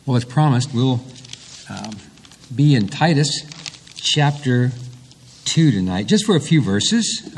Well, as promised, we'll be in Titus chapter 2 tonight, just for a few verses.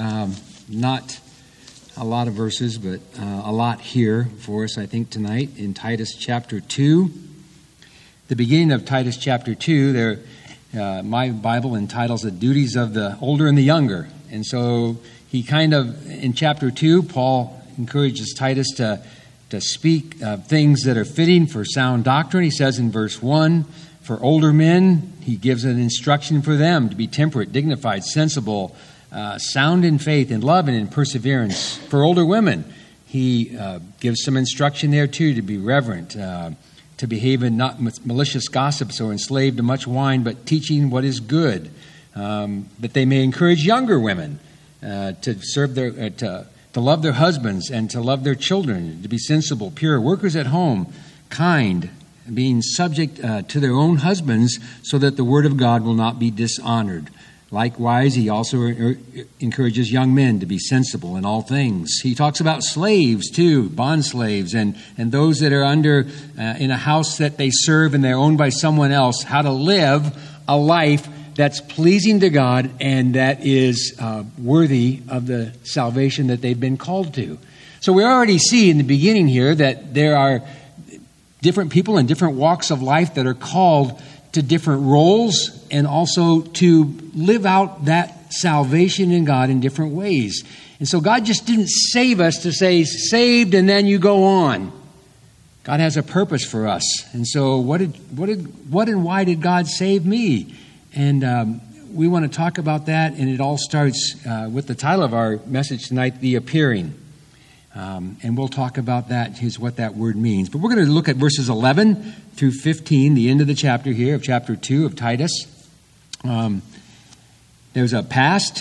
Not a lot of verses, but a lot here for us, I think, tonight in Titus chapter 2. The beginning of Titus chapter 2, my Bible entitles The Duties of the Older and the Younger. And so he kind of, in chapter 2, Paul encourages Titus to speak things that are fitting for sound doctrine. He says in verse 1, for older men, he gives an instruction for them to be temperate, dignified, sensible, sound in faith, in love, and in perseverance. For older women, he gives some instruction there too, to be reverent, to behave in not malicious gossips or enslaved to much wine, but teaching what is good, that they may encourage younger women to serve to love their husbands and to love their children, to be sensible, pure, workers at home, kind, being subject to their own husbands, so that the word of God will not be dishonored. Likewise, he also encourages young men to be sensible in all things. He talks about slaves too, bond slaves, and those that are under in a house that they serve and they're owned by someone else, how to live a life that's pleasing to God and that is worthy of the salvation that they've been called to. So we already see in the beginning here that there are different people in different walks of life that are called to different roles and also to live out that salvation in God in different ways. And so God just didn't save us to say, saved and then you go on. God has a purpose for us. And so what and why did God save me? And we want to talk about that, and it all starts with the title of our message tonight, The Appearing. And we'll talk about that, what that word means. But we're going to look at verses 11 through 15, the end of the chapter here, of chapter 2 of Titus. There's a past,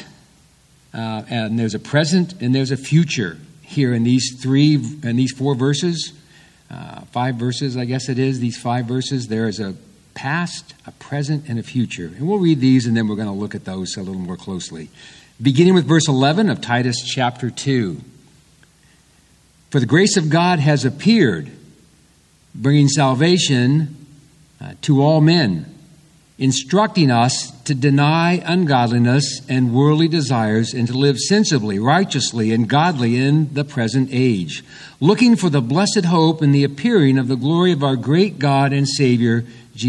and there's a present, and there's a future here in these four verses. 5 verses, I guess it is, these 5 verses. There is a past, a present, and a future. And we'll read these, and then we're going to look at those a little more closely. Beginning with verse 11 of Titus chapter 2. For the grace of God has appeared, bringing salvation to all men, instructing us to deny ungodliness and worldly desires and to live sensibly, righteously, and godly in the present age, looking for the blessed hope and the appearing of the glory of our great God and Savior,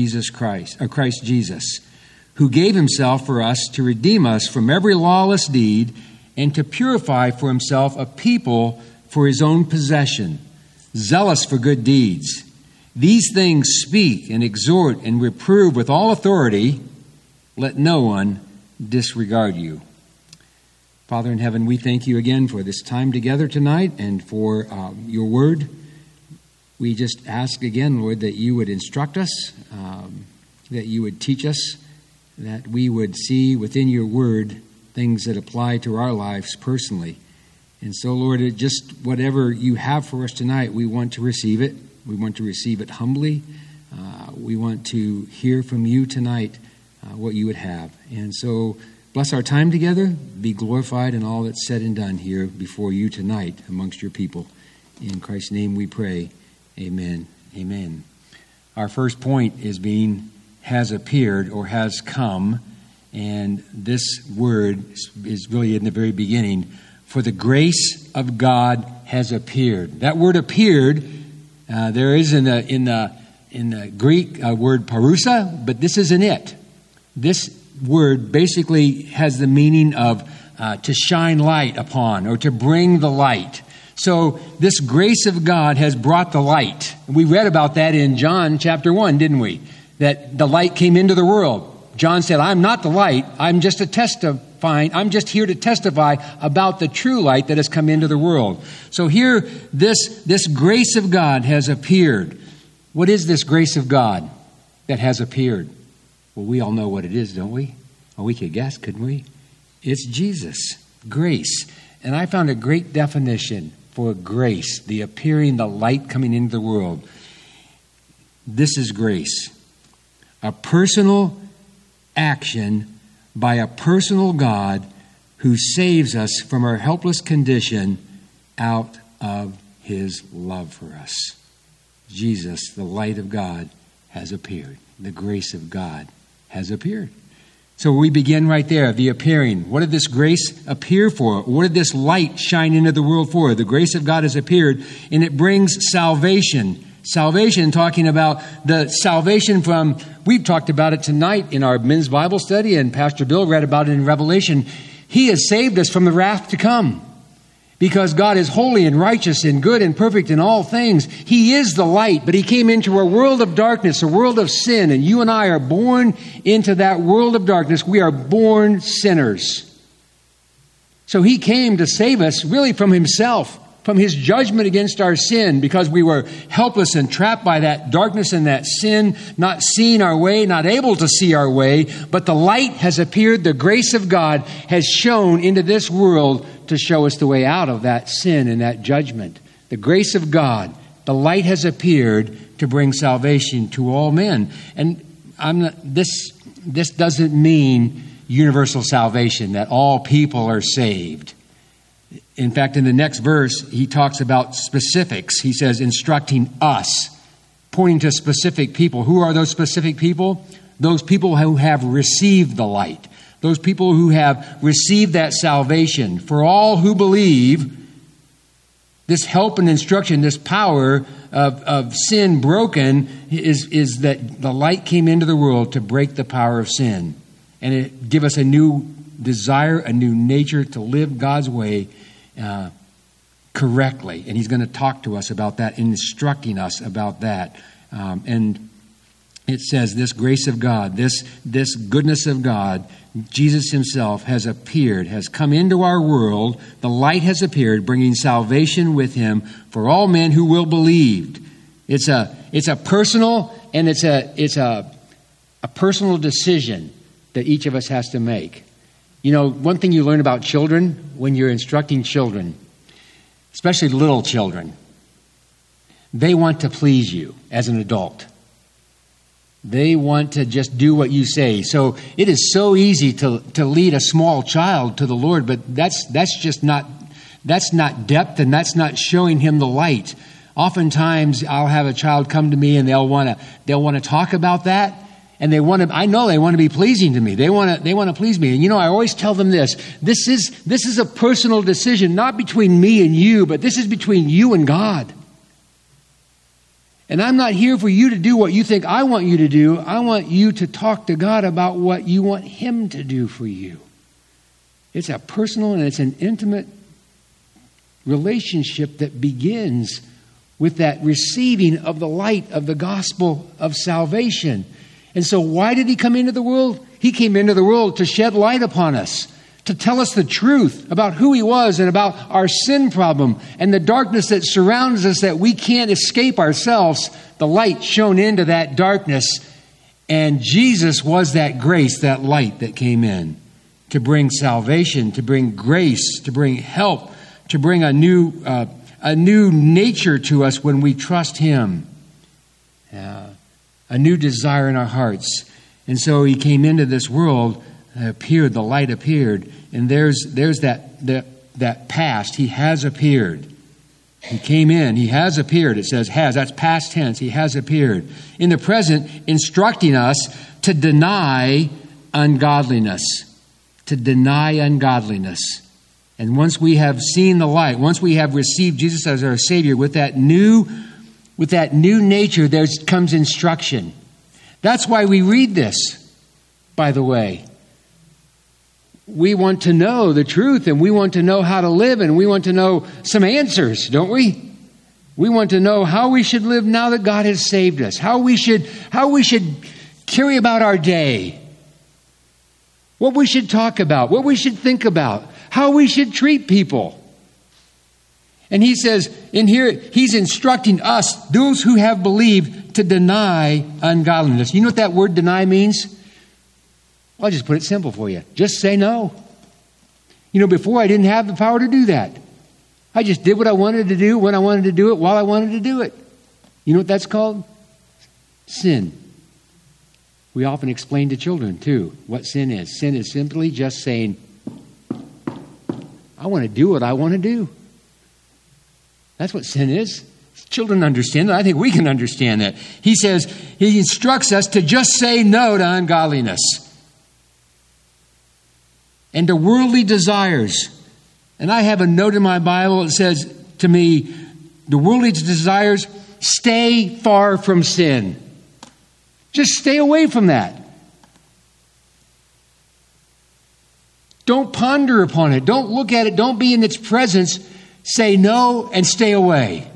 Christ Jesus, who gave himself for us to redeem us from every lawless deed and to purify for himself a people for his own possession, zealous for good deeds. These things speak and exhort and reprove with all authority. Let no one disregard you. Father in heaven, we thank you again for this time together tonight and for your word. We just ask again, Lord, that you would instruct us, that you would teach us, that we would see within your word things that apply to our lives personally. And so, Lord, just whatever you have for us tonight, we want to receive it. We want to receive it humbly. We want to hear from you tonight what you would have. And so, bless our time together. Be glorified in all that's said and done here before you tonight amongst your people. In Christ's name we pray. Amen. Amen. Our first point is has appeared or has come. And this word is really in the very beginning. For the grace of God has appeared. That word appeared, there is in the Greek word parousia, but this isn't it. This word basically has the meaning of to shine light upon or to bring the light. So this grace of God has brought the light. We read about that in John chapter 1, didn't we? That the light came into the world. John said, I'm not the light. I'm just here to testify about the true light that has come into the world. So here, this grace of God has appeared. What is this grace of God that has appeared? Well, we all know what it is, don't we? Well, we could guess, couldn't we? It's Jesus, grace. And I found a great definition for grace, the appearing, the light coming into the world. This is grace. A personal action by a personal God who saves us from our helpless condition out of his love for us. Jesus, the light of God, has appeared. The grace of God has appeared. So we begin right there, the appearing. What did this grace appear for? What did this light shine into the world for? The grace of God has appeared, and it brings salvation. Salvation, talking about the salvation from, we've talked about it tonight in our men's Bible study, and Pastor Bill read about it in Revelation. He has saved us from the wrath to come. Because God is holy and righteous and good and perfect in all things. He is the light, but He came into a world of darkness, a world of sin, and you and I are born into that world of darkness. We are born sinners. So He came to save us really from Himself, from His judgment against our sin, because we were helpless and trapped by that darkness and that sin, not seeing our way, not able to see our way. But the light has appeared, the grace of God has shone into this world to show us the way out of that sin and that judgment. The grace of God, the light has appeared to bring salvation to all men. And this doesn't mean universal salvation, that all people are saved. In fact, in the next verse, he talks about specifics. He says, instructing us, pointing to specific people. Who are those specific people? Those people who have received the light. Those people who have received that salvation. For all who believe, this help and instruction, this power of sin broken, is that the light came into the world to break the power of sin. And it give us a new desire, a new nature to live God's way correctly. And He's going to talk to us about that, instructing us about that. And it says this grace of God, this goodness of God, Jesus Himself has appeared, has come into our world. The light has appeared, bringing salvation with Him for all men who will believe. It's a personal, and it's a personal decision that each of us has to make. You know, one thing you learn about children when you're instructing children, especially little children, they want to please you as an adult. They want to just do what you say. So it is so easy to lead a small child to the Lord, but that's not depth, and that's not showing him the light. Oftentimes I'll have a child come to me and they'll want to talk about that, and I know they want to be pleasing to me. They want to please me. And you know, I always tell them this is a personal decision, not between me and you, but this is between you and God. And I'm not here for you to do what you think I want you to do. I want you to talk to God about what you want Him to do for you. It's a personal and it's an intimate relationship that begins with that receiving of the light of the gospel of salvation. And so why did He come into the world? He came into the world to shed light upon us, to tell us the truth about who He was and about our sin problem and the darkness that surrounds us that we can't escape ourselves. The light shone into that darkness, and Jesus was that grace, that light that came in to bring salvation, to bring grace, to bring help, to bring a new nature to us when we trust Him, a new desire in our hearts. And so He came into this world, appeared, the light appeared. And there's that past. He has appeared. He came in. He has appeared. It says has. That's past tense. He has appeared. In the present, instructing us to deny ungodliness. To deny ungodliness. And once we have seen the light, once we have received Jesus as our Savior, with that new nature, there comes instruction. That's why we read this, by the way. We want to know the truth, and we want to know how to live, and we want to know some answers, don't we? We want to know how we should live now that God has saved us, how we should carry about our day, what we should talk about, what we should think about, how we should treat people. And He says in here, He's instructing us, those who have believed, to deny ungodliness. You know what that word deny means? I'll just put it simple for you. Just say no. You know, before I didn't have the power to do that. I just did what I wanted to do, when I wanted to do it, while I wanted to do it. You know what that's called? Sin. We often explain to children, too, what sin is. Sin is simply just saying, I want to do what I want to do. That's what sin is. Children understand that. I think we can understand that. He says, he instructs us to just say no to ungodliness and to worldly desires. And I have a note in my Bible that says to me, the worldly desires, stay far from sin. Just stay away from that. Don't ponder upon it. Don't look at it. Don't be in its presence. Say no and stay away.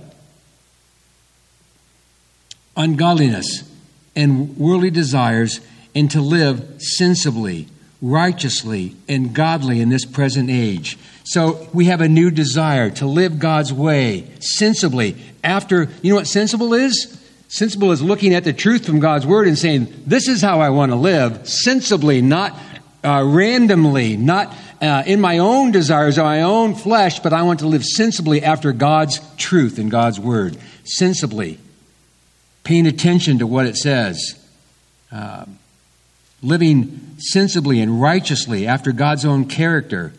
Ungodliness and worldly desires, and to live sensibly, righteously, and godly in this present age. So we have a new desire to live God's way sensibly. After, you know what sensible is? Sensible is looking at the truth from God's word and saying, this is how I want to live, sensibly, not randomly, not in my own desires or my own flesh, but I want to live sensibly after God's truth and God's word. Sensibly. Paying attention to what it says. Living sensibly and righteously after God's own character.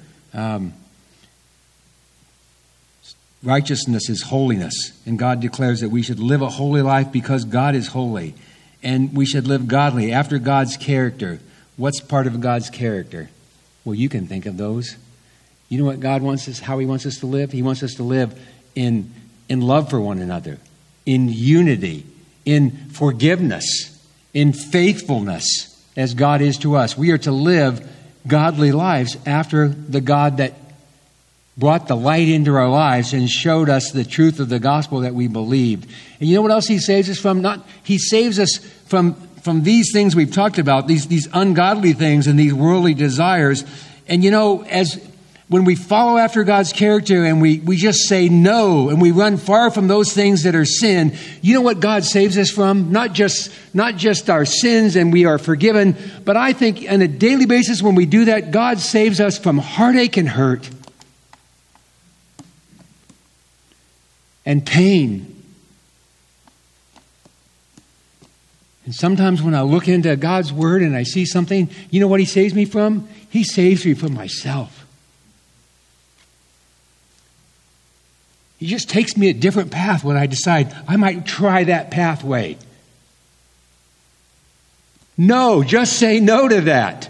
Righteousness is holiness, and God declares that we should live a holy life because God is holy, and we should live godly after God's character. What's part of God's character? Well, you can think of those. You know what God wants us, how He wants us to live? He wants us to live in love for one another, in unity, in forgiveness, in faithfulness, as God is to us. We are to live godly lives after the God that brought the light into our lives and showed us the truth of the gospel that we believed. And you know what else He saves us from? He saves us from these things we've talked about, these ungodly things and these worldly desires. And you know, when we follow after God's character and we just say no and we run far from those things that are sin, you know what God saves us from? Not just our sins and we are forgiven, but I think on a daily basis when we do that, God saves us from heartache and hurt and pain. And sometimes when I look into God's word and I see something, you know what He saves me from? He saves me from myself. He just takes me a different path when I decide I might try that pathway. No, just say no to that.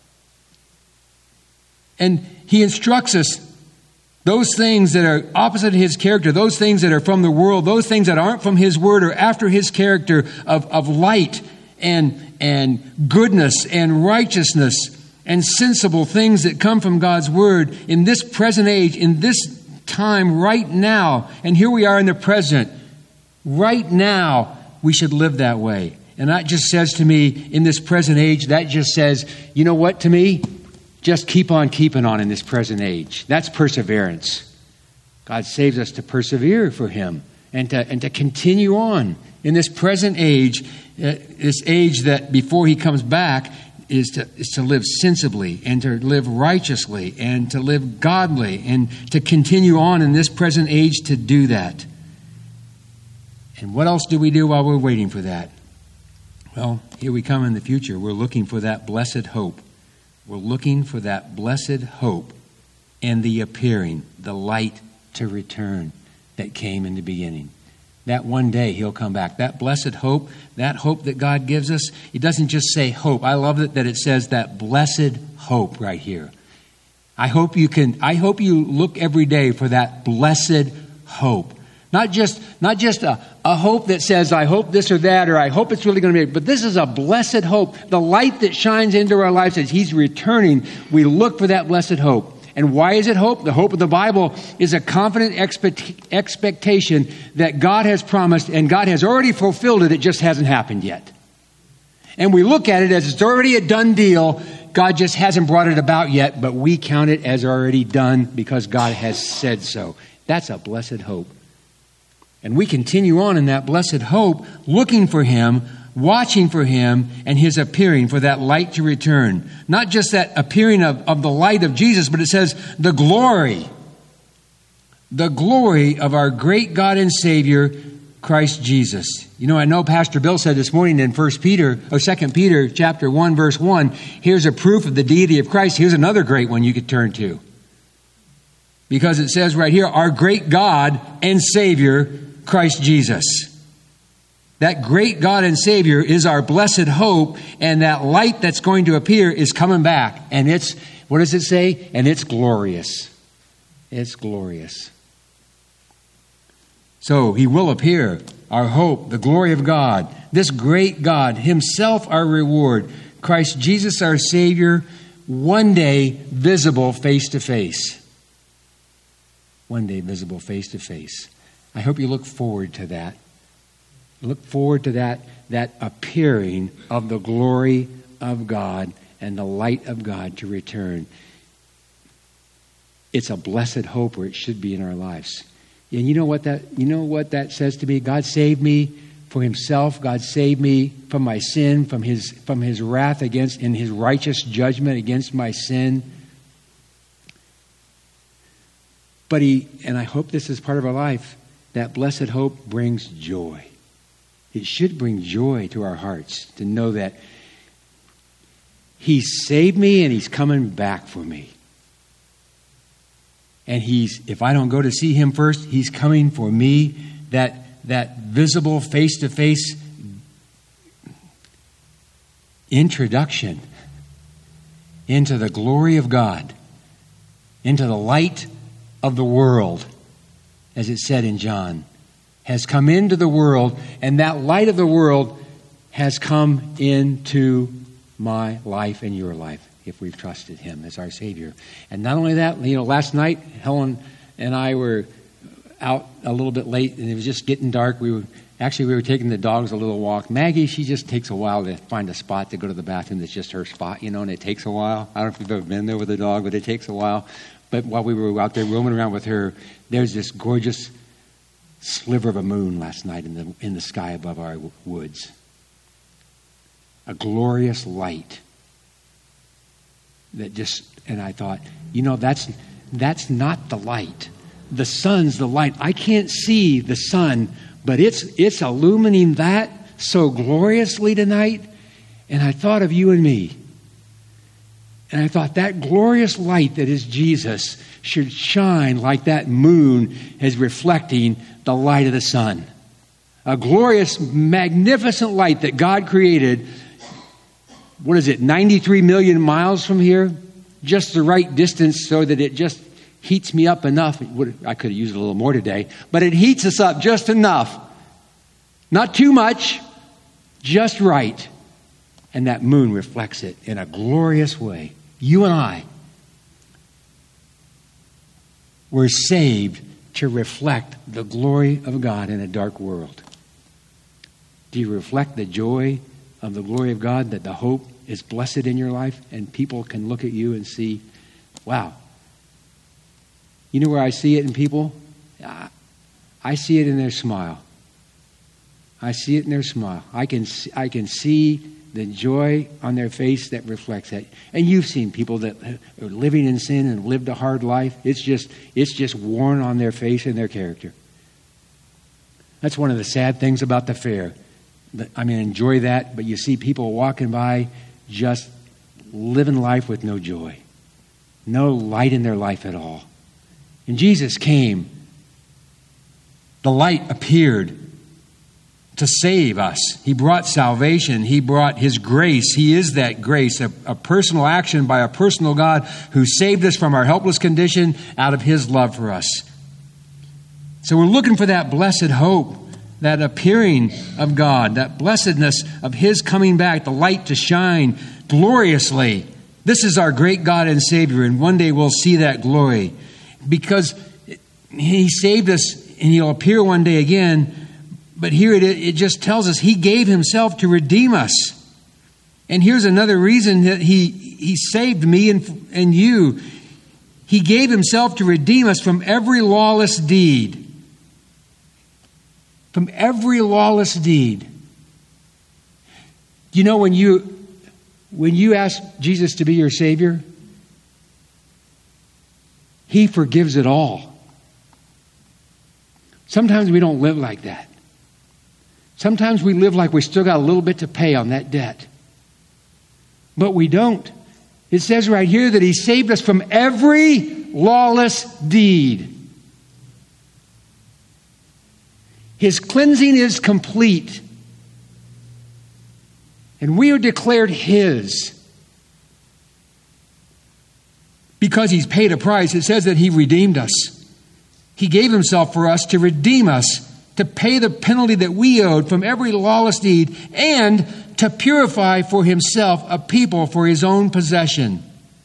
And He instructs us those things that are opposite His character, those things that are from the world, those things that aren't from His word or after His character of light and goodness and righteousness and sensible things that come from God's word in this present age, in this time right now. And here we are in the present. Right now, we should live that way. And that just says to me, in this present age, that just says, you know what to me? Just keep on keeping on in this present age. That's perseverance. God saves us to persevere for Him and to continue on in this present age, this age that before He comes back is to live sensibly and to live righteously and to live godly and to continue on in this present age to do that. And what else do we do while we're waiting for that? Well, here we come in the future. We're looking for that blessed hope. We're looking for that blessed hope and the appearing, the light to return that came in the beginning. That one day He'll come back. That blessed hope, that hope that God gives us, it doesn't just say hope. I love it that it says that blessed hope right here. I hope you look every day for that blessed hope. Not just a hope that says, I hope this or that, or I hope it's really going to be, but this is a blessed hope. The light that shines into our lives as He's returning, we look for that blessed hope. And why is it hope? The hope of the Bible is a confident expectation that God has promised and God has already fulfilled it. It just hasn't happened yet. And we look at it as it's already a done deal. God just hasn't brought it about yet, but we count it as already done because God has said so. That's a blessed hope. And we continue on in that blessed hope, looking for Him, watching for Him, and His appearing, for that light to return. Not just that appearing of the light of Jesus, but it says the glory of our great God and Savior, Christ Jesus. You know, I know Pastor Bill said this morning in 2 Peter chapter 1, verse 1, here's a proof of the deity of Christ. Here's another great one you could turn to. Because it says right here, our great God and Savior, Christ Jesus. That great God and Savior is our blessed hope, and that light that's going to appear is coming back. And it's, what does it say? And it's glorious. It's glorious. So he will appear, our hope, the glory of God, this great God, himself our reward, Christ Jesus our Savior, one day visible face to face. One day visible face to face. I hope you look forward to that. Look forward to that appearing of the glory of God and the light of God to return. It's a blessed hope where it should be in our lives. And you know what that says to me? God saved me for himself. God saved me from my sin, from his wrath against, and his righteous judgment against my sin. But and I hope this is part of our life, that blessed hope brings joy. It should bring joy to our hearts to know that he saved me and he's coming back for me. And if I don't go to see him first, he's coming for me. That visible face-to-face introduction into the glory of God, into the light of the world, as it said in John, has come into the world, and that light of the world has come into my life and your life if we've trusted him as our Savior. And not only that, last night Helen and I were out a little bit late, and it was just getting dark. We were taking the dogs a little walk. Maggie, she just takes a while to find a spot to go to the bathroom that's just her spot, and it takes a while. I don't know if you've ever been there with a dog, but it takes a while. But while we were out there roaming around with her, there's this gorgeous sliver of a moon last night in the sky above our woods. A glorious light and I thought, that's not the light. The sun's the light. I can't see the sun, but it's illumining that so gloriously tonight. And I thought of you and me. And I thought that glorious light that is Jesus should shine like that moon is reflecting the light of the sun. A glorious, magnificent light that God created, 93 million miles from here? Just the right distance so that it just heats me up enough. I could have used a little more today, but it heats us up just enough. Not too much, just right. And that moon reflects it in a glorious way. You and I were saved to reflect the glory of God in a dark world. Do you reflect the joy of the glory of God, that the hope is blessed in your life, and people can look at you and see, wow. You know where I see it in people? I see it in their smile. I see it in their smile. I can see the joy on their face that reflects that. And you've seen people that are living in sin and lived a hard life. It's just worn on their face and their character. That's one of the sad things about the fair. Enjoy that, but you see people walking by just living life with no joy. No light in their life at all. And Jesus came. The light appeared to save us. He brought salvation. He brought his grace. He is that grace, a personal action by a personal God who saved us from our helpless condition out of his love for us. So we're looking for that blessed hope, that appearing of God, that blessedness of his coming back, the light to shine gloriously. This is our great God and Savior, and one day we'll see that glory because he saved us and he'll appear one day again. But here it just tells us he gave himself to redeem us. And here's another reason that he saved me and you. He gave himself to redeem us from every lawless deed. From every lawless deed. You know, when you ask Jesus to be your Savior, he forgives it all. Sometimes we don't live like that. Sometimes we live like we still got a little bit to pay on that debt. But we don't. It says right here that he saved us from every lawless deed. His cleansing is complete. And we are declared His. Because He's paid a price, it says that He redeemed us. He gave Himself for us to redeem us, to pay the penalty that we owed from every lawless deed, and to purify for Himself a people for His own possession.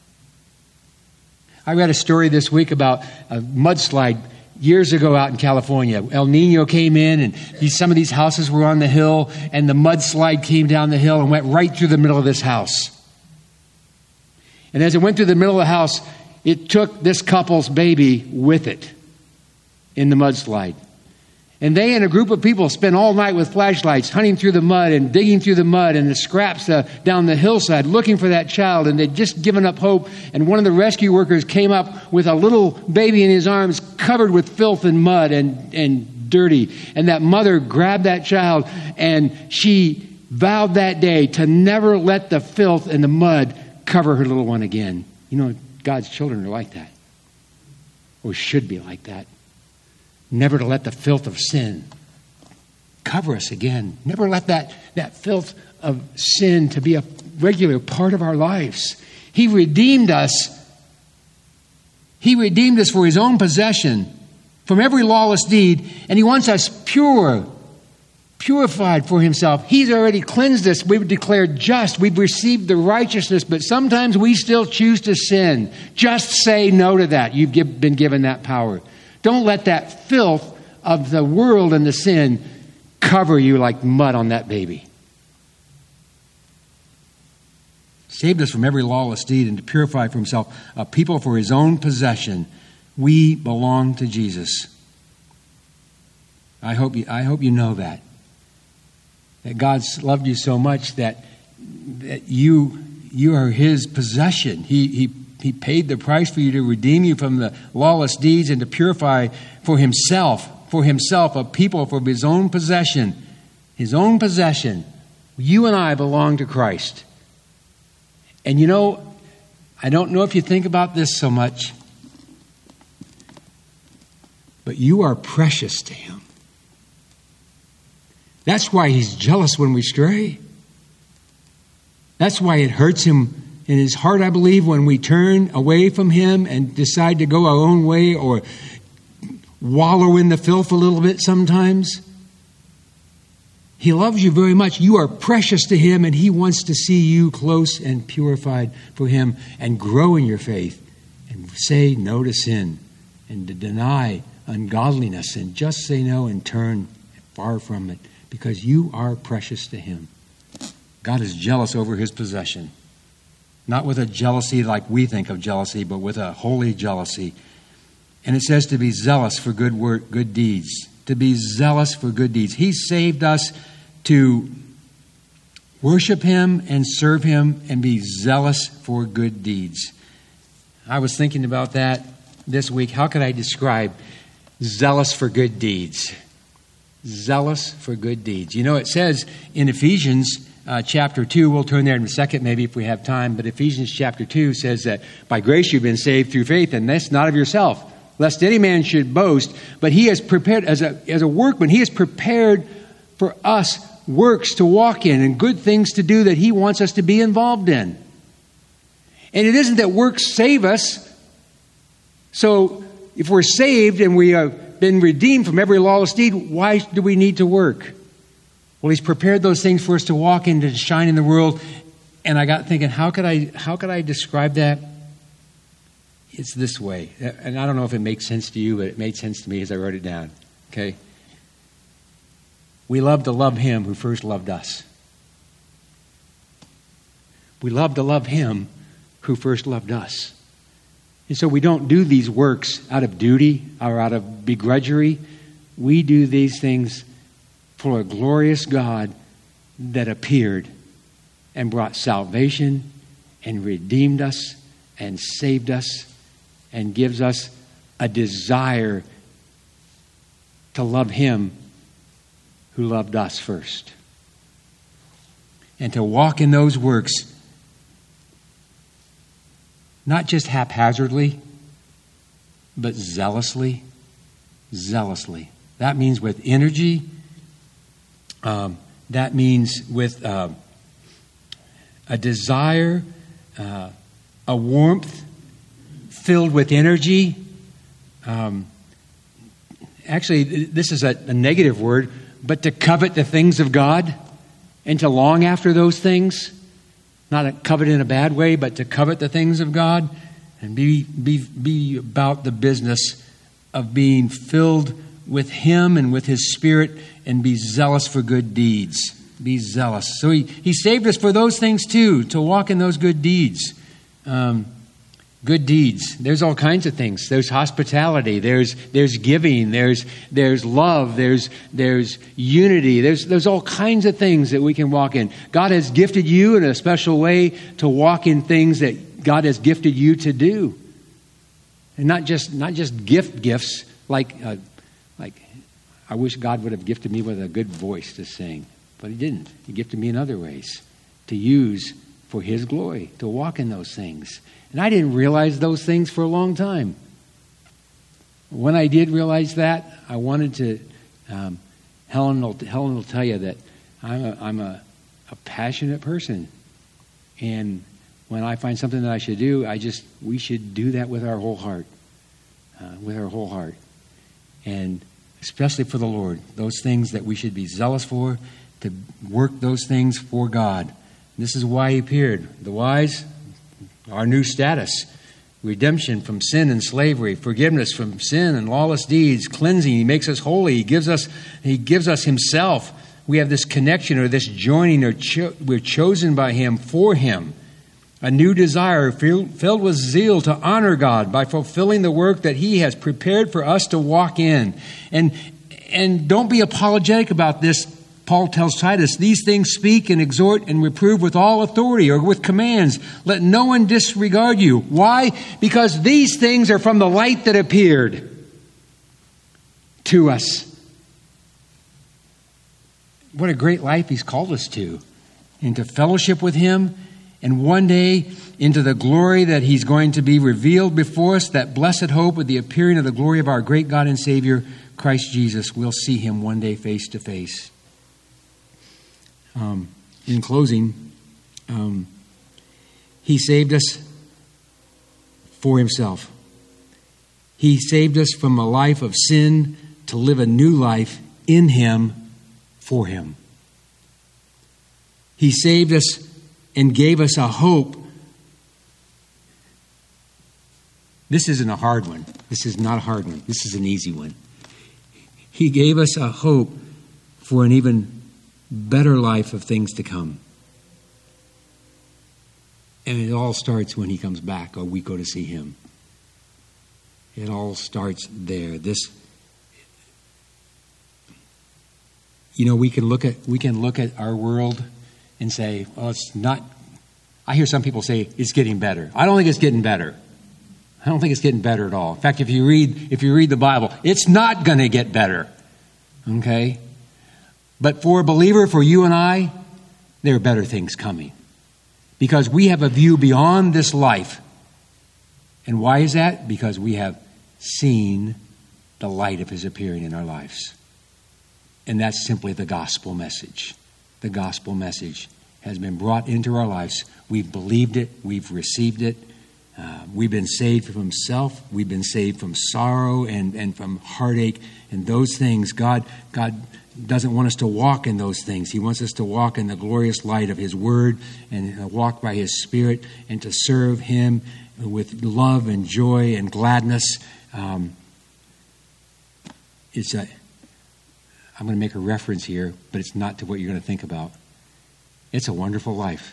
I read a story this week about a mudslide years ago out in California. El Nino came in, and some of these houses were on the hill, and the mudslide came down the hill and went right through the middle of this house. And as it went through the middle of the house, it took this couple's baby with it in the mudslide. And they and a group of people spent all night with flashlights hunting through the mud and digging through the mud and the scraps down the hillside looking for that child. And they'd just given up hope. And one of the rescue workers came up with a little baby in his arms covered with filth and mud and dirty. And that mother grabbed that child and she vowed that day to never let the filth and the mud cover her little one again. You know, God's children are like that. Or should be like that. Never to let the filth of sin cover us again. Never let that filth of sin to be a regular part of our lives. He redeemed us. He redeemed us for His own possession from every lawless deed. And He wants us purified for Himself. He's already cleansed us. We've declared just. We've received the righteousness. But sometimes we still choose to sin. Just say no to that. You've been given that power. Don't let that filth of the world and the sin cover you like mud on that baby. Saved us from every lawless deed and to purify for Himself a people for His own possession. We belong to Jesus. I hope you know that. That God's loved you so much that you are His possession. He paid the price for you to redeem you from the lawless deeds and to purify for Himself a people for His own possession. His own possession. You and I belong to Christ. And you know, I don't know if you think about this so much, but you are precious to Him. That's why He's jealous when we stray. That's why it hurts Him in His heart, I believe, when we turn away from Him and decide to go our own way or wallow in the filth a little bit sometimes. He loves you very much. You are precious to Him, and He wants to see you close and purified for Him and grow in your faith and say no to sin and to deny ungodliness and just say no and turn far from it because you are precious to Him. God is jealous over His possession. Not with a jealousy like we think of jealousy, but with a holy jealousy. And it says to be zealous for good deeds. To be zealous for good deeds. He saved us to worship Him and serve Him and be zealous for good deeds. I was thinking about that this week. How could I describe zealous for good deeds? Zealous for good deeds. You know, it says in Ephesians chapter 2, we'll turn there in a second maybe if we have time, but Ephesians chapter 2 says that by grace you've been saved through faith, and that's not of yourself, lest any man should boast, but He has prepared, as a workman, He has prepared for us works to walk in and good things to do that He wants us to be involved in. And it isn't that works save us. So if we're saved and we have been redeemed from every lawless deed, why do we need to work? Well, He's prepared those things for us to walk in, to shine in the world. And I got thinking, how could I describe that? It's this way. And I don't know if it makes sense to you, but it made sense to me as I wrote it down. Okay? We love to love Him who first loved us. We love to love Him who first loved us. And so we don't do these works out of duty or out of begrudgery. We do these things for a glorious God that appeared and brought salvation and redeemed us and saved us and gives us a desire to love Him who loved us first. And to walk in those works, not just haphazardly, but zealously. That means with energy. That means with a desire, a warmth, filled with energy. Actually, this is a negative word, but to covet the things of God and to long after those things. Not a covet in a bad way, but to covet the things of God and be about the business of being filled with Him and with His Spirit and be zealous for good deeds. Be zealous. So He saved us for those things too, to walk in those good deeds. Good deeds. There's all kinds of things. There's hospitality. There's giving. There's love. There's unity. There's all kinds of things that we can walk in. God has gifted you in a special way to walk in things that God has gifted you to do, and not just gifts like I wish God would have gifted me with a good voice to sing, but He didn't. He gifted me in other ways to use for His glory, to walk in those things. And I didn't realize those things for a long time. When I did realize that, I wanted to, Helen will tell you that I'm a passionate person. And when I find something that I should do, we should do that with our whole heart. And especially for the Lord, those things that we should be zealous for, to work those things for God. And this is why He appeared. The whys, our new status, redemption from sin and slavery, forgiveness from sin and lawless deeds, cleansing. He makes us holy. He gives us Himself. We have this connection or this joining, we're chosen by Him for Him. A new desire filled with zeal to honor God by fulfilling the work that He has prepared for us to walk in. And don't be apologetic about this. Paul tells Titus, these things speak and exhort and reprove with all authority or with commands. Let no one disregard you. Why? Because these things are from the light that appeared to us. What a great life He's called us to. Into fellowship with Him, and one day into the glory that He's going to be revealed before us, that blessed hope of the appearing of the glory of our great God and Savior, Christ Jesus. We'll see Him one day face to face. In closing, He saved us for Himself. He saved us from a life of sin to live a new life in Him, for Him. He saved us and gave us a hope. This isn't a hard one. This is not a hard one. This is an easy one. He gave us a hope for an even better life of things to come. And it all starts when He comes back or we go to see Him. It all starts there. We can look at our world and say, well, it's not. I hear some people say it's getting better. I don't think it's getting better. I don't think it's getting better at all. In fact, if you read the Bible, it's not going to get better. Okay? But for a believer, for you and I, there are better things coming. Because we have a view beyond this life. And why is that? Because we have seen the light of His appearing in our lives. And that's simply the gospel message. The gospel message has been brought into our lives. We've believed it. We've received it. We've been saved from self. We've been saved from sorrow and from heartache and those things. God doesn't want us to walk in those things. He wants us to walk in the glorious light of His Word and walk by His Spirit and to serve Him with love and joy and gladness. I'm going to make a reference here, but it's not to what you're going to think about. It's a wonderful life.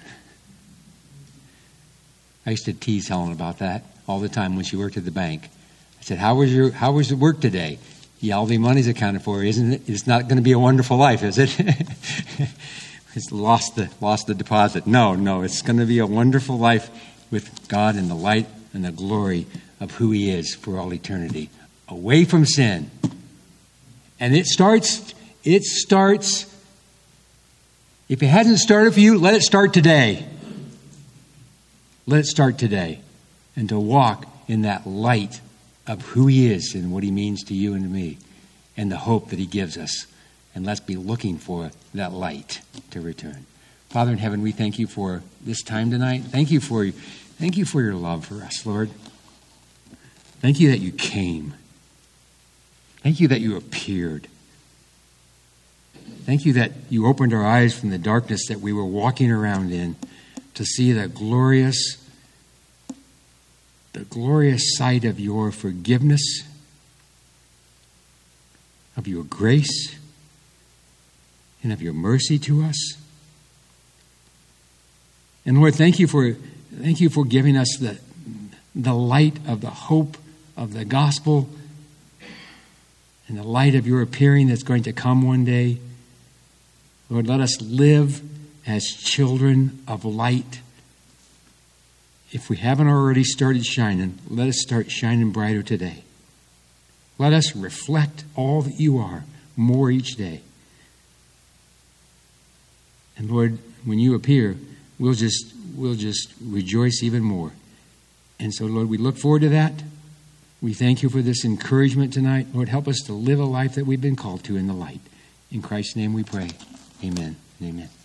I used to tease Helen about that all the time when she worked at the bank. I said, how was the work today? Yeah, all the money's accounted for, isn't it? It's not going to be a wonderful life, is it? It's lost the deposit. No, it's going to be a wonderful life with God in the light and the glory of who He is for all eternity. Away from sin. And it starts, if it hasn't started for you, let it start today. Let it start today. And to walk in that light of who He is and what He means to you and to me. and the hope that he gives us. And let's be looking for that light to return. Father in heaven, we thank you for this time tonight. Thank you for your love for us, Lord. Thank you that you came. Thank you that you appeared. Thank you that you opened our eyes from the darkness that we were walking around in to see the glorious sight of your forgiveness, of your grace, and of your mercy to us. And Lord, thank you for giving us the light of the hope of the gospel and the light of your appearing that's going to come one day. Lord, let us live as children of light. If we haven't already started shining, let us start shining brighter today. Let us reflect all that you are more each day. And Lord, when you appear, we'll just rejoice even more. And so, Lord, we look forward to that. We thank you for this encouragement tonight. Lord, help us to live a life that we've been called to in the light. In Christ's name we pray. Amen and amen.